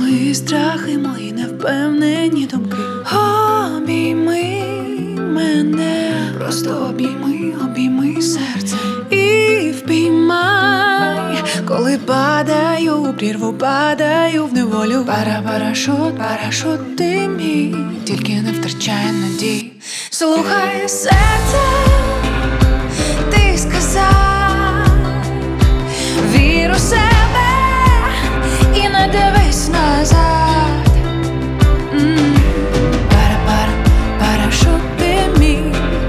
мої страхи, мої невпевнені думки. Обійми мене, просто обійми серце і впіймай, коли падаю у прірву, падаю в неволю. Парашут ти мій, тільки не втрачай надій. Слухай серце, ти сказав, вір у себе і не дивись назад. Парашут ти мій,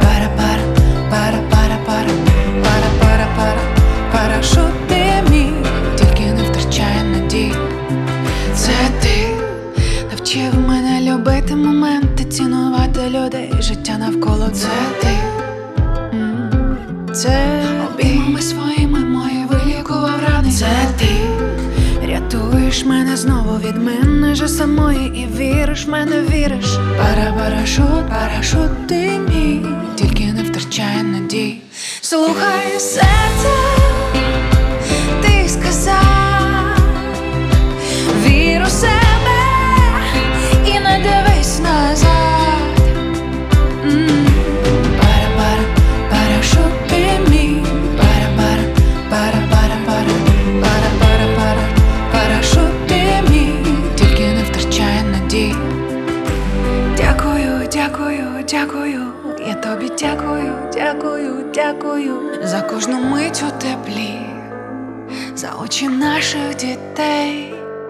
парашут ти мій, тільки не втрачай надій. Це ти навчив мене любити моменти, цінувати людей, життя навколо. Це ти, це обіймами своїми мої вилікував рани. Це ти рятуєш мене знову від мене же самої, і віриш в мене, віриш. Парашут ти мій, тільки не втрачай надій. Слухай серце, ти сказав, вір у себе і не дивись назад. Парашут ти мій, парашут ти мій, тільки не втрачай надій. Дякую, я тобі дякую за кожну мить у теплі, за очі наших дітей.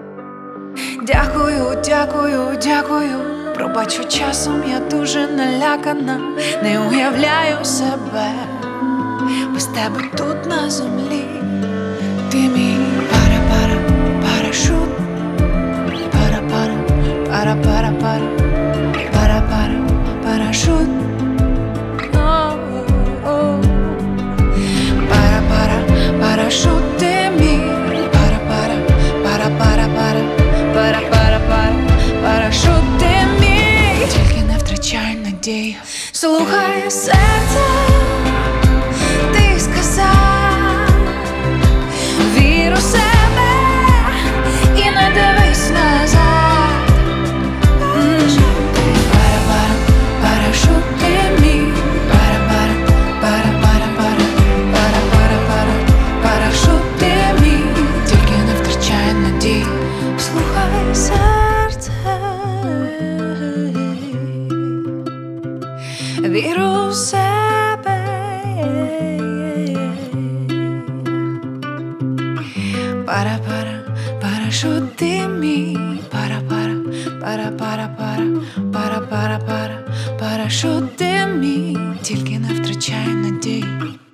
Дякую, пробачу, часом я дуже налякана, не уявляю себе без тебе тут на землі. Ти мій парашут, парашут. Парашут ти мій, парашут ти мій, тільки не втрачай надій. Слухай серце, ти сказав, вір у себе і не дивись назад. Парашут ти мій, парашут ти мій, тільки не втрачай надій. Слухай серце, вір у себе. Парашут ти мій, парашут ти мій, тільки не втрачай надій.